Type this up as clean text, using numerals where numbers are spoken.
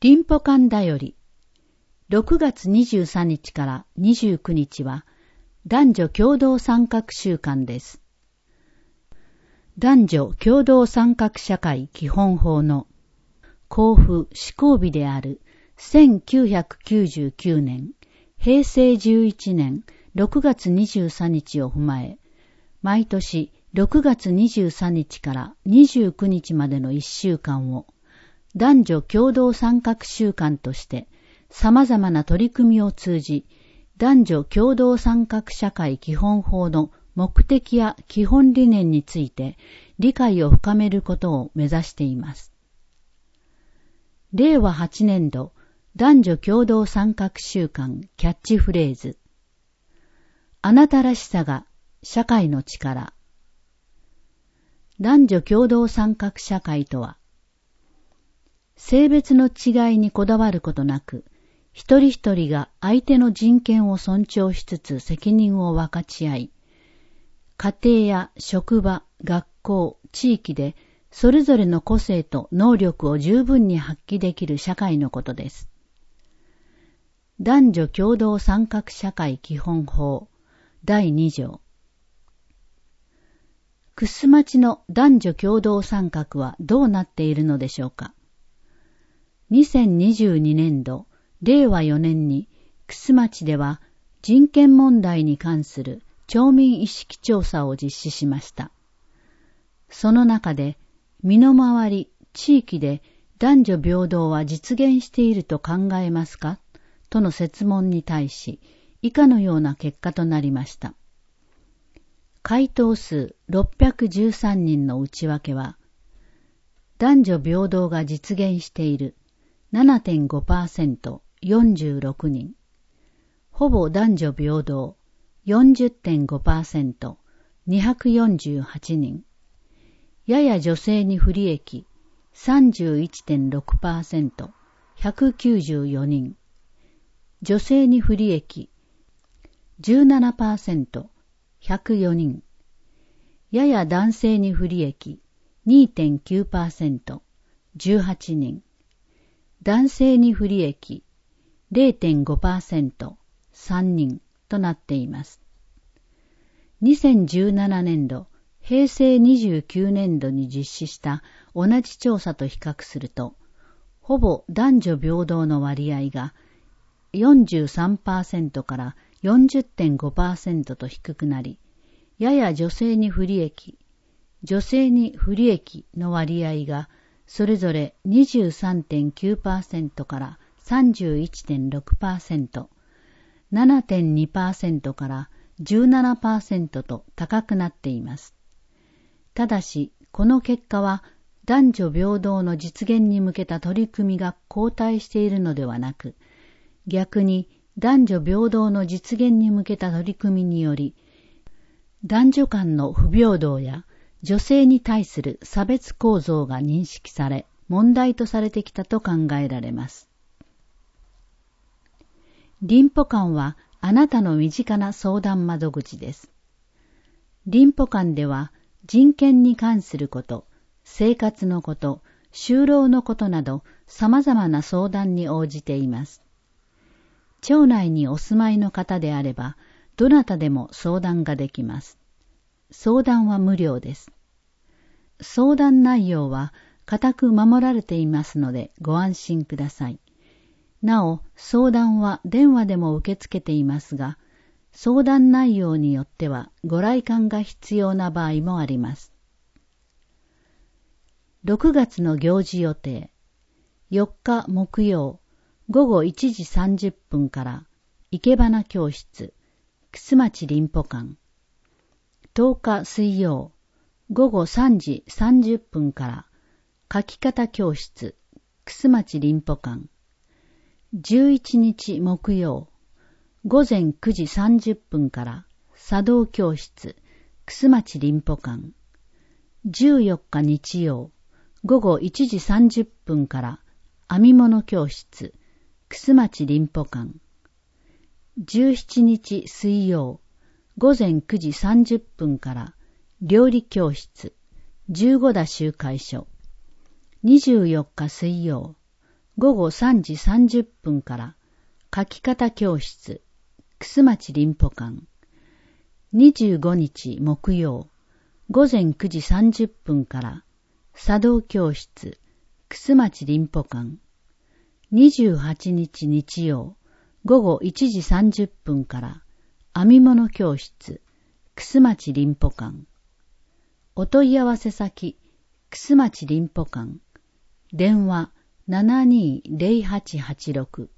リンポ館だより6月23日から29日は男女共同参画週間です。男女共同参画社会基本法の公布施行日である1999年平成11年6月23日を踏まえ、毎年6月23日から29日までの1週間を男女共同参画週間として様々な取り組みを通じ、男女共同参画社会基本法の目的や基本理念について理解を深めることを目指しています。令和8年度男女共同参画週間キャッチフレーズ。あなたらしさが社会の力。男女共同参画社会とは、性別の違いにこだわることなく、一人一人が相手の人権を尊重しつつ責任を分かち合い、家庭や職場、学校、地域でそれぞれの個性と能力を十分に発揮できる社会のことです。男女共同参画社会基本法第2条。玖珠町の男女共同参画はどうなっているのでしょうか。2022年度、令和4年に玖珠町では人権問題に関する町民意識調査を実施しました。その中で、身の回り、地域で男女平等は実現していると考えますかとの設問に対し、以下のような結果となりました。回答数613人の内訳は、男女平等が実現している 7.5%、46人。ほぼ男女平等 40.5%、248人。やや女性に不利益 31.6%、194人。女性に不利益 17%、104人。やや男性に不利益 2.9%、18人。男性に不利益 0.5%、3人となっています。2017年度、平成29年度に実施した同じ調査と比較すると、ほぼ男女平等の割合が 43% から 40.5% と低くなり、やや女性に不利益の割合がそれぞれ 23.9% から 31.6%、7.2% から 17% と高くなっています。ただし、この結果は男女平等の実現に向けた取り組みが後退しているのではなく、逆に男女平等の実現に向けた取り組みにより、男女間の不平等や女性に対する差別構造が認識され、問題とされてきたと考えられます。リンポ館はあなたの身近な相談窓口です。リンポ館では人権に関すること、生活のこと、就労のことなど様々な相談に応じています。町内にお住まいの方であれば、どなたでも相談ができます。相談は無料です。相談内容は固く守られていますのでご安心ください。なお、相談は電話でも受け付けていますが、相談内容によってはご来館が必要な場合もあります。6月の行事予定。4日木曜、午後1時30分から生け花教室、玖珠町リンポ館。10日水曜、午後3時30分から書き方教室、玖珠町リンポ館。11日木曜、午前9時30分から茶道教室、玖珠町リンポ館。14日日曜、午後1時30分から編み物教室、玖珠町リンポ館。17日水曜、午前9時30分から料理教室、15田集会所。24日水曜、 午後3時30分から書き方教室、楠町林保館。25日木曜、午前9時30分から茶道教室、楠町林保館。28日日曜、午後1時30分から編み物教室、楠町林保館。お問い合わせ先、楠町林保館。電話720886